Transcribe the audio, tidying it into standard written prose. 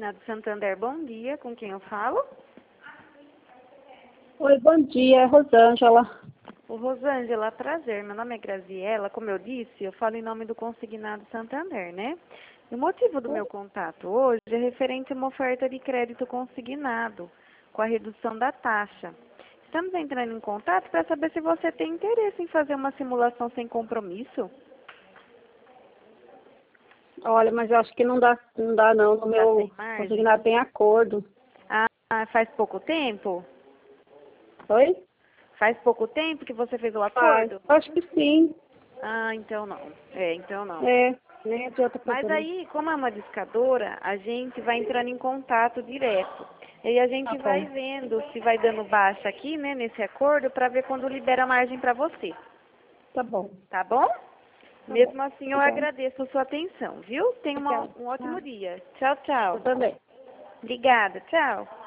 Consignado Santander, bom dia. Com quem eu falo? Oi, bom dia, Rosângela. Ô, Rosângela, prazer. Meu nome é Graziela. Como eu disse, eu falo em nome do Consignado Santander, né? E o motivo do meu contato hoje é referente a uma oferta de crédito consignado, com a redução da taxa. Estamos entrando em contato para saber se você tem interesse em fazer uma simulação sem compromisso. Olha, mas eu acho que não dá não. No Já meu tem margem? consignado tem acordo. Ah, faz pouco tempo? Oi? Faz pouco tempo que você fez o Faz. acordo? Acho que sim. Ah, então não. Então não. É, nem adianta Mas procurar. aí, como é uma discadora, a gente vai entrando em contato direto. E aí a Tá gente vai bom. vendo se vai dando baixa aqui, né, nesse acordo, para ver quando libera margem para você. Tá bom. Tá bom? Tá bom. Mesmo assim, eu Obrigada. agradeço a sua atenção, viu? Tenha Obrigada. um ótimo Ah, dia. Tchau, tchau. eu também. Obrigada. Tchau.